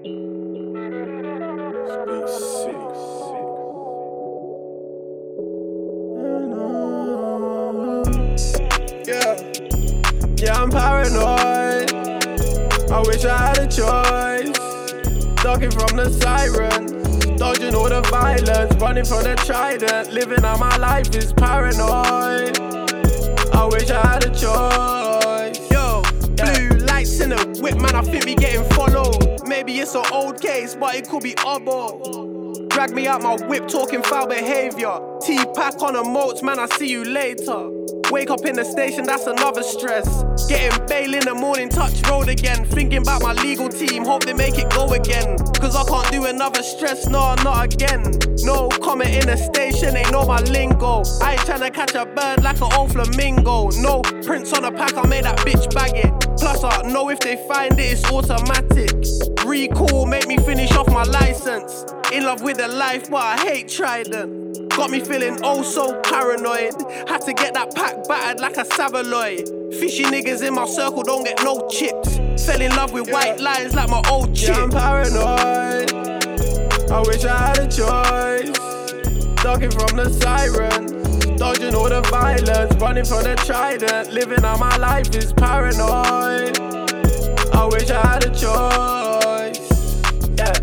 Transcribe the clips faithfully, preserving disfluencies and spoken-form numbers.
Yeah, yeah, I'm paranoid. I wish I had a choice. Ducking from the sirens, dodging all the violence, running from the trident. Living out my life is paranoid. I wish I had a choice. Yo, blue lights in the whip, man, I think we getting followed. Maybe it's an old case, but it could be Obbo. Drag me out my whip, talking foul behavior. T-pack on the moats, man, I see you later. Wake up in the station, that's another stress. Getting bail in the morning, touch road again. Thinking about my legal team, hope they make it go again. Cause I can't do another stress, no, not again. No comment in the station, ain't know my lingo. I ain't tryna catch a bird like an old flamingo. No prints on the pack, I made that bitch bag it. Plus I know if they find it, it's automatic. Recall, make me finish off my license. In love with the life, but I hate Trident. Got me feeling oh so paranoid. Had to get that pack battered like a Savaloy. Fishy niggas in my circle don't get no chips. Fell in love with yeah. white lines like my old chick. Yeah, I'm paranoid. I wish I had a choice. Ducking from the sirens, dodging all the violence, running from the trident. Living out my life is paranoid. I wish I had a choice. Yeah,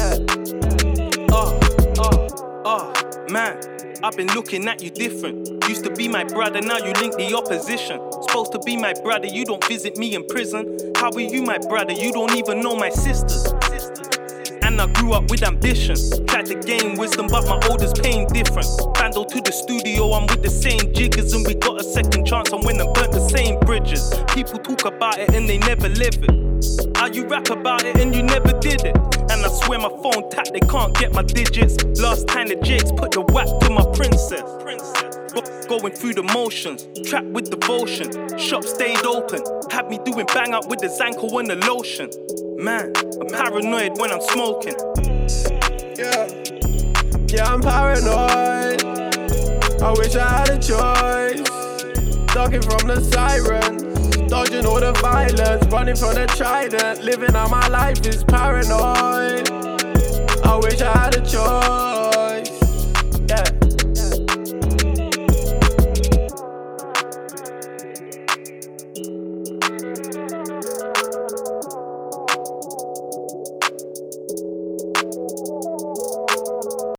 yeah. Oh, oh, oh. Man, I've been looking at you different. Used to be my brother, now you link the opposition. Supposed to be my brother, you don't visit me in prison. How are you my brother, you don't even know my sisters. And I grew up with ambition. Tried to gain wisdom, but my olders paying different. Vandal to the studio, I'm with the same jiggers. And we got a second chance and went and burnt the same bridges. People talk about it and they never live it. How you rap about it and you never did it. And I swear my phone tapped, they can't get my digits. Last time the Jakes put the whack to my princess. Go- going through the motions, trapped with devotion. Shop stayed open, had me doing bang up with the Zanko and the lotion. Man, I'm paranoid when I'm smoking. Yeah, yeah, I'm paranoid. I wish I had a choice. Ducking from the sirens, dodging all the violence, running from the trident. Living out my life is paranoid. I wish I had a choice.